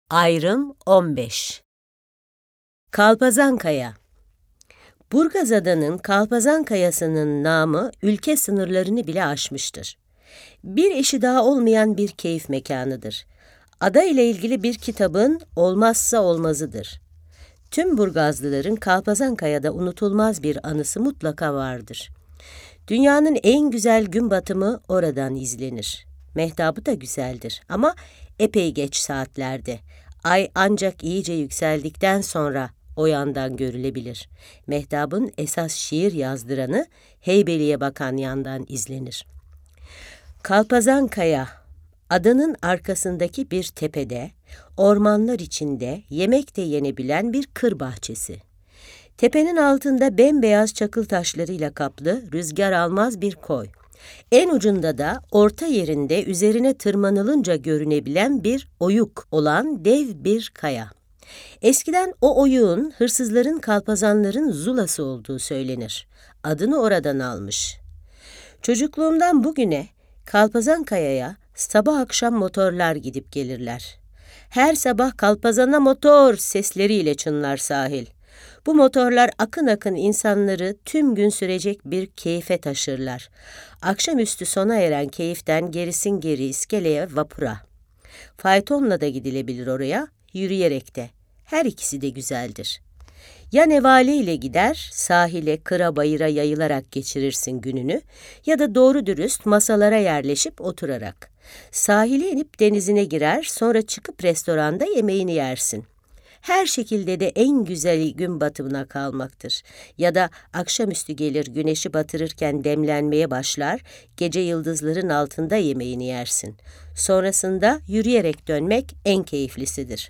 Ayrım 15. Kalpazankaya. Burgazada'nın Kalpazankayası'nın namı ülke sınırlarını bile aşmıştır. Bir eşi daha olmayan bir keyif mekanıdır. Ada ile ilgili bir kitabın olmazsa olmazıdır. Tüm Burgazlıların Kalpazankaya'da unutulmaz bir anısı mutlaka vardır. Dünyanın en güzel gün batımı oradan izlenir. Mehtabı da güzeldir ama epey geç saatlerde. Ay ancak iyice yükseldikten sonra o yandan görülebilir. Mehtabın esas şiir yazdıranı Heybeli'ye bakan yandan izlenir. Kalpazankaya, adanın arkasındaki bir tepede, ormanlar içinde yemek de yenebilen bir kır bahçesi. Tepenin altında bembeyaz çakıl taşlarıyla kaplı, rüzgar almaz bir koy. En ucunda da orta yerinde üzerine tırmanılınca görünebilen bir oyuk olan dev bir kaya. Eskiden o oyuğun hırsızların, kalpazanların zulası olduğu söylenir. Adını oradan almış. Çocukluğumdan bugüne Kalpazankaya'ya sabah akşam motorlar gidip gelirler. Her sabah kalpazana motor sesleriyle çınlar sahil. Bu motorlar akın akın insanları tüm gün sürecek bir keyfe taşırlar. Akşamüstü sona eren keyiften gerisin geri iskeleye, vapura. Faytonla da gidilebilir oraya, yürüyerek de. Her ikisi de güzeldir. Ya nevale ile gider, sahile, kıra bayıra yayılarak geçirirsin gününü ya da doğru dürüst masalara yerleşip oturarak. Sahile inip denizine girer, sonra çıkıp restoranda yemeğini yersin. Her şekilde de en güzeli gün batımına kalmaktır. Ya da akşamüstü gelir güneşi batırırken demlenmeye başlar, gece yıldızların altında yemeğini yersin. Sonrasında yürüyerek dönmek en keyiflisidir.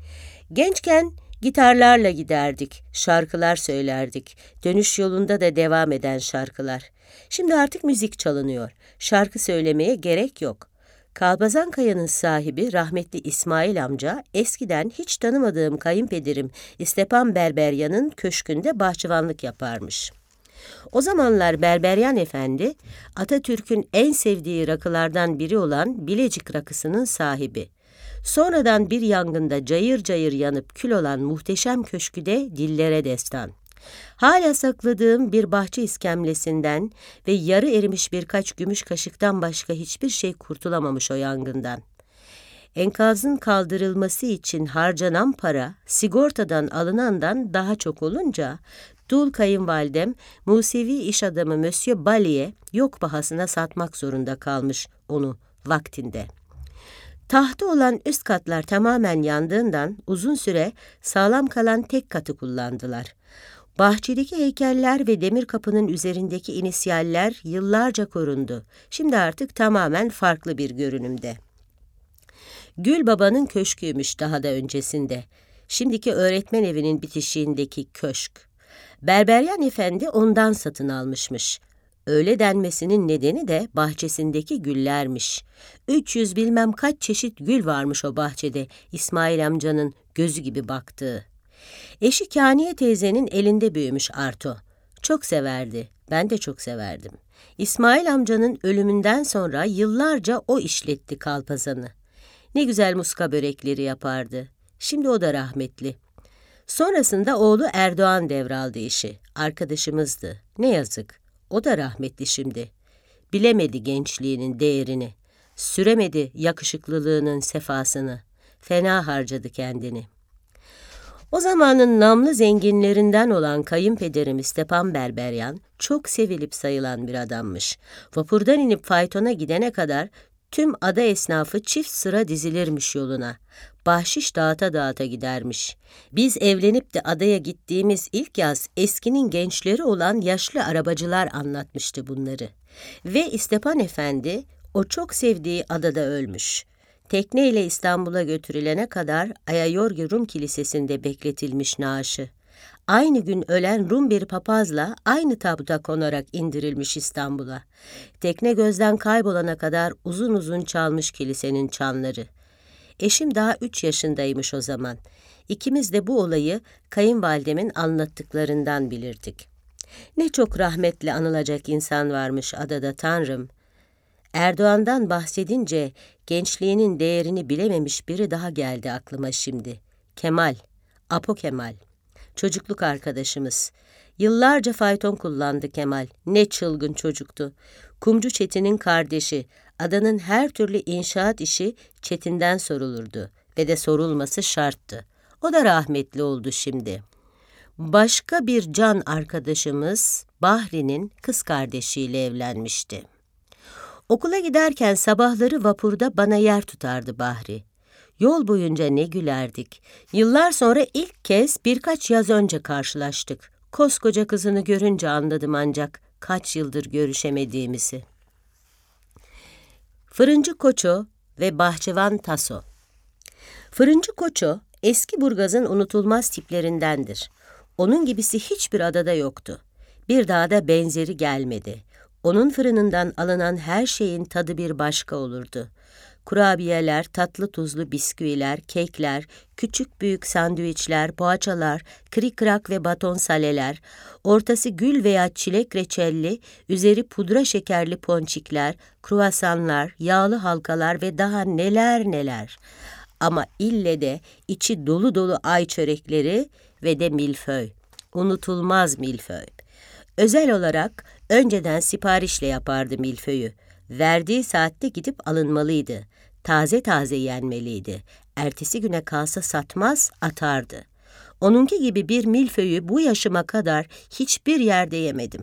Gençken gitarlarla giderdik, şarkılar söylerdik. Dönüş yolunda da devam eden şarkılar. Şimdi artık müzik çalınıyor. Şarkı söylemeye gerek yok. Kalpazankaya'nın sahibi rahmetli İsmail amca, eskiden hiç tanımadığım kayınpederim Stepan Berberyan'ın köşkünde bahçıvanlık yaparmış. O zamanlar Berberyan Efendi, Atatürk'ün en sevdiği rakılardan biri olan Bilecik rakısının sahibi. Sonradan bir yangında cayır cayır yanıp kül olan muhteşem köşkü de dillere destan. Hala sakladığım bir bahçe iskemlesinden ve yarı erimiş birkaç gümüş kaşıktan başka hiçbir şey kurtulamamış o yangından. Enkazın kaldırılması için harcanan para sigortadan alınandan daha çok olunca dul kayınvalidem Musevi iş adamı Monsieur Bally'e yok pahasına satmak zorunda kalmış onu vaktinde. Tahtı olan üst katlar tamamen yandığından uzun süre sağlam kalan tek katı kullandılar. Bahçedeki heykeller ve demir kapının üzerindeki inisiyaller yıllarca korundu. Şimdi artık tamamen farklı bir görünümde. Gül Baba'nın köşküymüş daha da öncesinde. Şimdiki öğretmen evinin bitişiğindeki köşk. Berberyan Efendi ondan satın almışmış. Öyle denmesinin nedeni de bahçesindeki güllermiş. 300 bilmem kaç çeşit gül varmış o bahçede, İsmail amcanın gözü gibi baktığı. Eşi Kâniye teyzenin elinde büyümüş Arto. Çok severdi, ben de çok severdim. İsmail amcanın ölümünden sonra yıllarca o işletti kalpazanı. Ne güzel muska börekleri yapardı. Şimdi o da rahmetli. Sonrasında oğlu Erdoğan devraldı işi. Arkadaşımızdı. Ne yazık. O da rahmetli şimdi. Bilemedi gençliğinin değerini. Süremedi yakışıklılığının sefasını. Fena harcadı kendini. O zamanın namlı zenginlerinden olan kayınpederim Stepan Berberyan çok sevilip sayılan bir adammış. Vapurdan inip faytona gidene kadar tüm ada esnafı çift sıra dizilirmiş yoluna. Bahşiş dağıta dağıta gidermiş. Biz evlenip de adaya gittiğimiz ilk yaz eskinin gençleri olan yaşlı arabacılar anlatmıştı bunları. Ve Stepan Efendi o çok sevdiği adada ölmüş. Tekneyle İstanbul'a götürülene kadar Ayayorgi Rum Kilisesi'nde bekletilmiş naaşı. Aynı gün ölen Rum bir papazla aynı tabuta konarak indirilmiş İstanbul'a. Tekne gözden kaybolana kadar uzun uzun çalmış kilisenin çanları. Eşim daha 3 yaşındaymış o zaman. İkimiz de bu olayı kayınvalidemin anlattıklarından bilirdik. Ne çok rahmetle anılacak insan varmış adada Tanrım. Erdoğan'dan bahsedince gençliğinin değerini bilememiş biri daha geldi aklıma şimdi. Kemal, Apo Kemal. Çocukluk arkadaşımız. Yıllarca fayton kullandı Kemal. Ne çılgın çocuktu. Kumcu Çetin'in kardeşi. Adanın her türlü inşaat işi Çetin'den sorulurdu. Ve de sorulması şarttı. O da rahmetli oldu şimdi. Başka bir can arkadaşımız Bahri'nin kız kardeşiyle evlenmişti. Okula giderken sabahları vapurda bana yer tutardı Bahri. Yol boyunca ne gülerdik. Yıllar sonra ilk kez birkaç yaz önce karşılaştık. Koskoca kızını görünce anladım ancak kaç yıldır görüşemediğimizi. Fırıncı Koço ve Bahçıvan Taso. Fırıncı Koço, eski Burgaz'ın unutulmaz tiplerindendir. Onun gibisi hiçbir adada yoktu. Bir daha da benzeri gelmedi. Onun fırınından alınan her şeyin tadı bir başka olurdu. Kurabiyeler, tatlı tuzlu bisküviler, kekler, küçük büyük sandviçler, poğaçalar, krikrak ve baton saleler, ortası gül veya çilek reçelli, üzeri pudra şekerli ponçikler, kruvasanlar, yağlı halkalar ve daha neler neler. Ama ille de içi dolu dolu ay çörekleri ve de milföy. Unutulmaz milföy. Özel olarak önceden siparişle yapardı milföyü. Verdiği saatte gidip alınmalıydı. Taze taze yenmeliydi. Ertesi güne kalsa satmaz, atardı. Onunki gibi bir milföyü bu yaşıma kadar hiçbir yerde yemedim.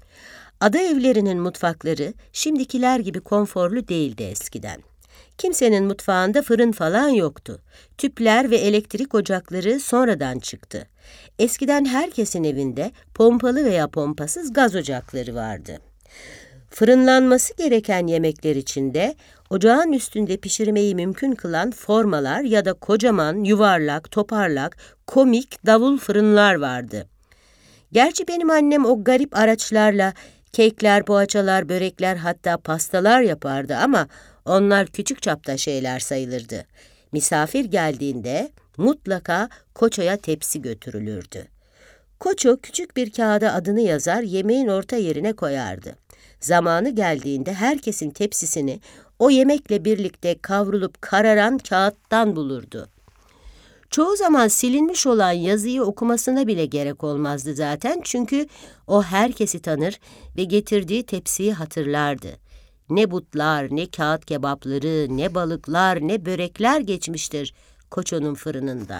Ada evlerinin mutfakları şimdikiler gibi konforlu değildi eskiden. Kimsenin mutfağında fırın falan yoktu. Tüpler ve elektrik ocakları sonradan çıktı. Eskiden herkesin evinde pompalı veya pompasız gaz ocakları vardı. Fırınlanması gereken yemekler içinde ocağın üstünde pişirmeyi mümkün kılan formalar ya da kocaman, yuvarlak, toparlak, komik davul fırınlar vardı. Gerçi benim annem o garip araçlarla kekler, poğaçalar, börekler hatta pastalar yapardı ama onlar küçük çapta şeyler sayılırdı. Misafir geldiğinde mutlaka Koço'ya tepsi götürülürdü. Koço küçük bir kağıda adını yazar, yemeğin orta yerine koyardı. Zamanı geldiğinde herkesin tepsisini o yemekle birlikte kavrulup kararan kağıttan bulurdu. Çoğu zaman silinmiş olan yazıyı okumasına bile gerek olmazdı zaten çünkü o herkesi tanır ve getirdiği tepsiyi hatırlardı. Ne butlar, ne kağıt kebapları, ne balıklar, ne börekler geçmiştir Koço'nun fırınından.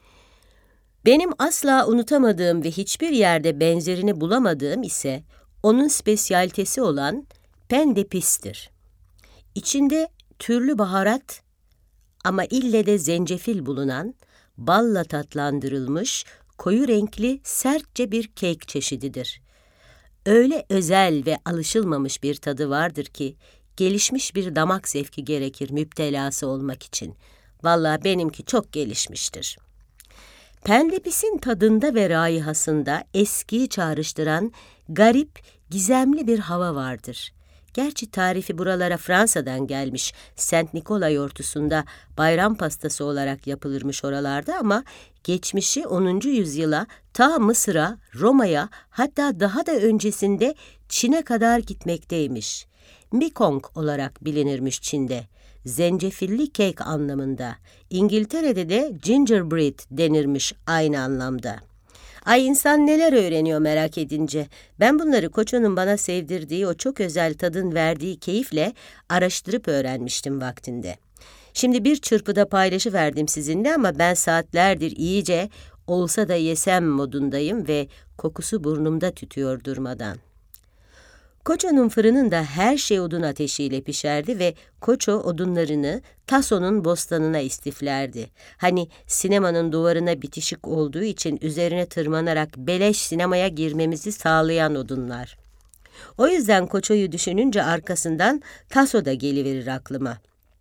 Benim asla unutamadığım ve hiçbir yerde benzerini bulamadığım ise onun spesiyalitesi olan pendepistir. İçinde türlü baharat ama ille de zencefil bulunan, balla tatlandırılmış, koyu renkli sertçe bir kek çeşididir. Öyle özel ve alışılmamış bir tadı vardır ki, gelişmiş bir damak zevki gerekir müptelası olmak için. Vallahi benimki çok gelişmiştir. Pendepisin tadında ve raihasında eskiyi çağrıştıran garip, gizemli bir hava vardır. Gerçi tarifi buralara Fransa'dan gelmiş, Saint Nicolas yortusunda bayram pastası olarak yapılırmış oralarda ama geçmişi 10. yüzyıla ta Mısır'a, Roma'ya hatta daha da öncesinde Çin'e kadar gitmekteymiş. Mekong olarak bilinirmiş Çin'de. Zencefilli kek anlamında. İngiltere'de de gingerbread denirmiş aynı anlamda. Ay insan neler öğreniyor merak edince. Ben bunları Koço'nun bana sevdirdiği o çok özel tadın verdiği keyifle araştırıp öğrenmiştim vaktinde. Şimdi bir çırpıda paylaşıverdim sizinle ama ben saatlerdir iyice olsa da yesem modundayım ve kokusu burnumda tütüyor durmadan. Koço'nun fırınında her şey odun ateşiyle pişerdi ve Koço odunlarını Taso'nun bostanına istiflerdi. Hani sinemanın duvarına bitişik olduğu için üzerine tırmanarak beleş sinemaya girmemizi sağlayan odunlar. O yüzden Koço'yu düşününce arkasından Taso da geliverir aklıma.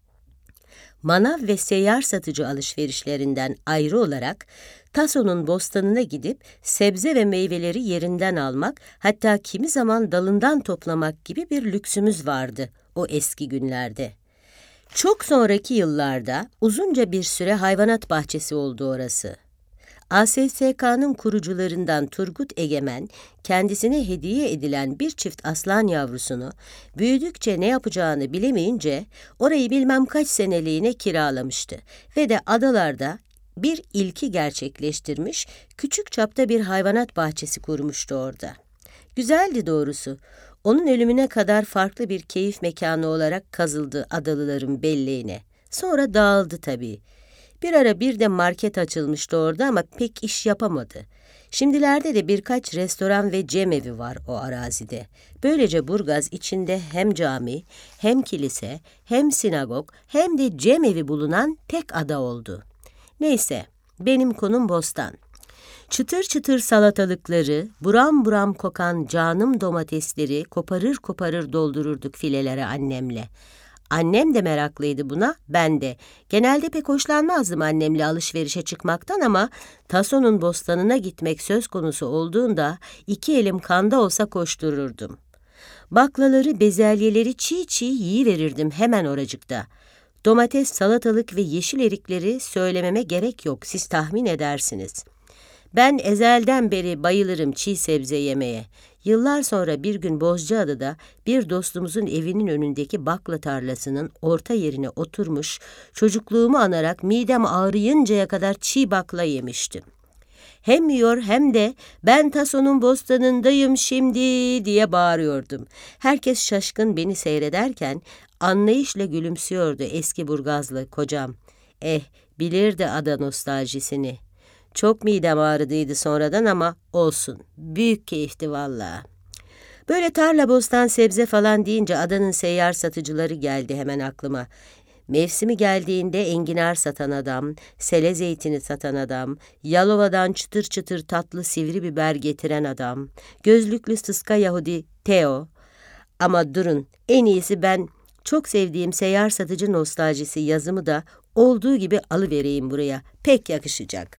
Manav ve seyyar satıcı alışverişlerinden ayrı olarak Taso'nun bostanına gidip sebze ve meyveleri yerinden almak, hatta kimi zaman dalından toplamak gibi bir lüksümüz vardı o eski günlerde. Çok sonraki yıllarda uzunca bir süre hayvanat bahçesi oldu orası. ASSK'nın kurucularından Turgut Egemen, kendisine hediye edilen bir çift aslan yavrusunu büyüdükçe ne yapacağını bilemeyince orayı bilmem kaç seneliğine kiralamıştı ve de adalarda bir ilki gerçekleştirmiş, küçük çapta bir hayvanat bahçesi kurmuştu orada. Güzeldi doğrusu. Onun ölümüne kadar farklı bir keyif mekanı olarak kazıldı adalıların belleğine. Sonra dağıldı tabii. Bir ara bir de market açılmıştı orada ama pek iş yapamadı. Şimdilerde de birkaç restoran ve cemevi var o arazide. Böylece Burgaz içinde hem cami, hem kilise, hem sinagog, hem de cemevi bulunan tek ada oldu. Neyse, benim konum bostan. Çıtır çıtır salatalıkları, buram buram kokan canım domatesleri koparır koparır doldururduk filelere annemle. Annem de meraklıydı buna, ben de. Genelde pek hoşlanmazdım annemle alışverişe çıkmaktan ama Tason'un bostanına gitmek söz konusu olduğunda 2 elim kanda olsa koştururdum. Baklaları, bezelyeleri çiğ çiğ yiyiverirdim hemen oracıkta. Domates, salatalık ve yeşil erikleri söylememe gerek yok, siz tahmin edersiniz. Ben ezelden beri bayılırım çiğ sebze yemeye. Yıllar sonra bir gün Bozcaada'da bir dostumuzun evinin önündeki bakla tarlasının orta yerine oturmuş, çocukluğumu anarak midem ağrıyıncaya kadar çiğ bakla yemiştim. Hem yiyor hem de ben Tason'un bostanındayım şimdi diye bağırıyordum. Herkes şaşkın beni seyrederken anlayışla gülümsüyordu eski Burgazlı kocam. Bilirdi ada nostaljisini. Çok midem ağrıdıydı sonradan ama olsun. Büyük keyifti vallahi. Böyle tarla, bostan, sebze falan deyince adanın seyyar satıcıları geldi hemen aklıma. Mevsimi geldiğinde enginar satan adam, sele zeytini satan adam, Yalova'dan çıtır çıtır tatlı sivri biber getiren adam, gözlüklü sıska Yahudi Teo. Ama durun, en iyisi ben çok sevdiğim seyyar satıcı nostaljisi yazımı da olduğu gibi alıvereyim buraya. Pek yakışacak.